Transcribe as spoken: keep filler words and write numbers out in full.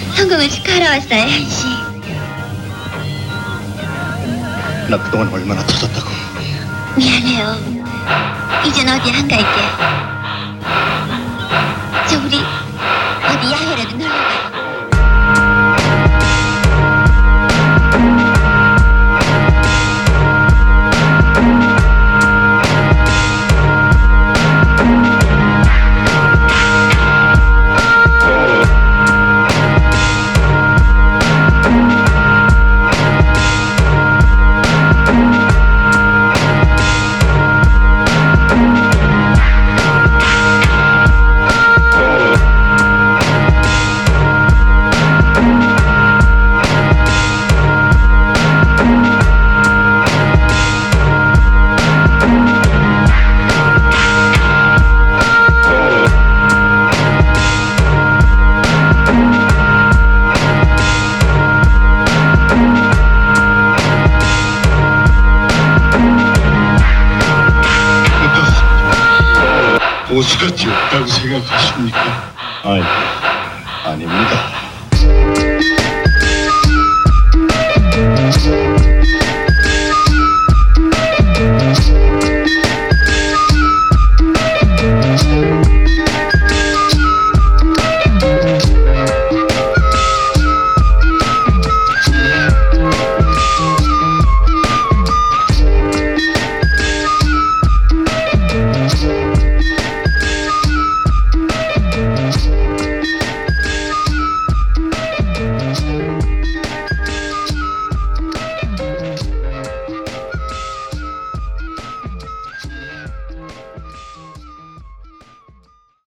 성공을 축하하러 왔어요, 현씨. 나 그동안 얼마나 터졌다고. 미안해요. 이젠 어디 안 갈게. 저 우리 어디 야외라도 놀러 가요. 보수가 지었다고 생각하십니까? 아니, 아닙니다.